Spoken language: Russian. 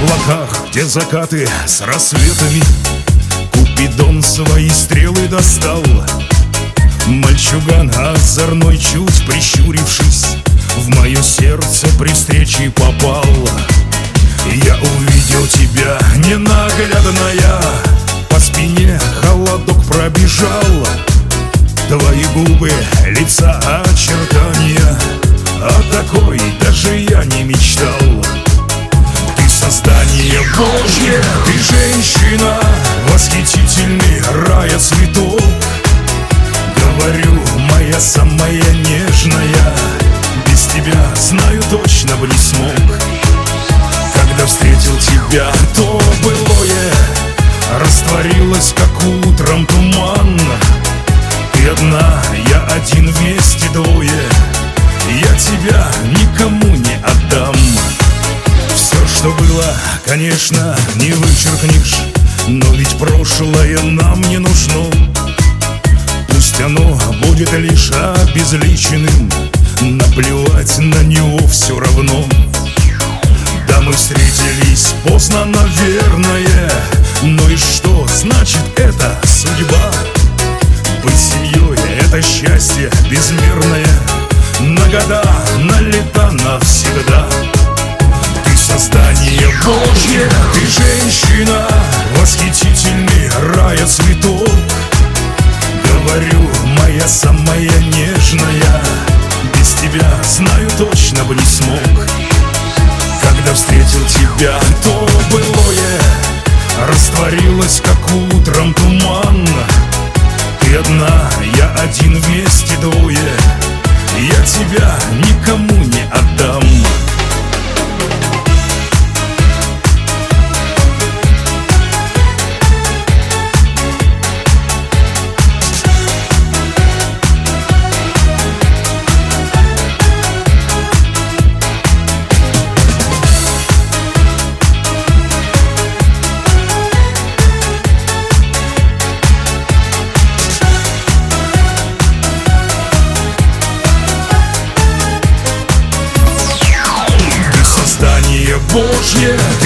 облаках, где закаты с рассветами, Купидон свои стрелы достал. Мальчуган озорной, чуть прищурившись, в мое сердце при встрече попал. Я увидел тебя, ненаглядная, по спине холодок пробежал. Твои губы, лица, очертания, о такой даже я не мечтал. Ты создание Божье, ты женщина, восхитительный рая цветов. Говорю, моя самая нежная, без тебя, знаю, точно бы не смог. Когда встретил тебя, то былое растворилось, как утром туман. Ты одна, я один, вместе двое, я тебя никому не отдам. Все, что было, конечно, не вычеркнешь, но ведь прошлое нам не нужно. Пусть оно будет лишь обезличенным, наплевать на него все равно. Да, мы встретились поздно, наверное, но и что значит это судьба? Быть семьей — это счастье безмерное, на года, на лета, навсегда. Ты создание Божье, ты женщина, восхитительный рая цветов. Говорю, моя самая нежная, без тебя, знаю, точно бы не смог. Когда встретил тебя, то былое растворилось, как утром туман. Ты одна, я один, вместе двое, я тебя никому не отдам. Божье,